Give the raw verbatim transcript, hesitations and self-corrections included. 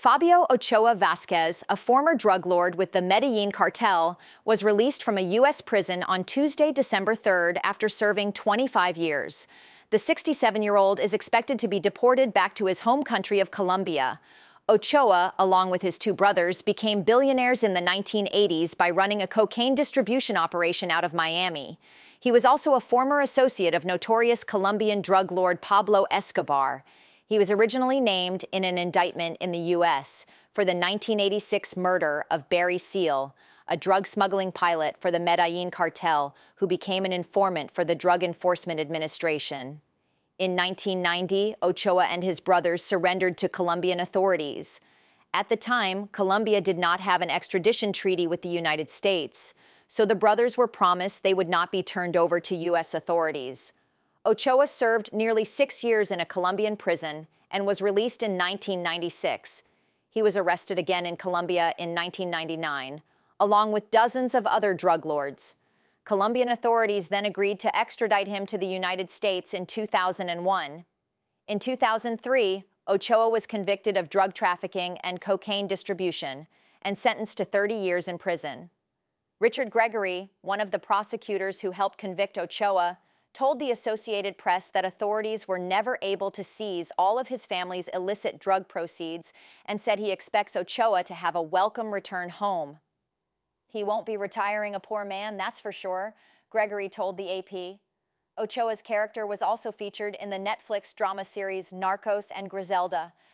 Fabio Ochoa Vasquez, a former drug lord with the Medellin cartel, was released from a U S prison on Tuesday, December third, after serving twenty-five years. The sixty-seven-year-old is expected to be deported back to his home country of Colombia. Ochoa, along with his two brothers, became billionaires in the nineteen eighties by running a cocaine distribution operation out of Miami. He was also a former associate of notorious Colombian drug lord Pablo Escobar. He was originally named in an indictment in the U S for the nineteen eighty-six murder of Barry Seal, a drug smuggling pilot for the Medellin cartel who became an informant for the Drug Enforcement Administration. In nineteen ninety, Ochoa and his brothers surrendered to Colombian authorities. At the time, Colombia did not have an extradition treaty with the United States, so the brothers were promised they would not be turned over to U S authorities. Ochoa served nearly six years in a Colombian prison and was released in nineteen ninety-six. He was arrested again in Colombia in nineteen ninety-nine, along with dozens of other drug lords. Colombian authorities then agreed to extradite him to the United States in two thousand one. In two thousand three, Ochoa was convicted of drug trafficking and cocaine distribution and sentenced to thirty years in prison. Richard Gregory, one of the prosecutors who helped convict Ochoa, told the Associated Press that authorities were never able to seize all of his family's illicit drug proceeds and said he expects Ochoa to have a welcome return home. "He won't be retiring a poor man, that's for sure," Gregory told the A P. Ochoa's character was also featured in the Netflix drama series Narcos and Griselda,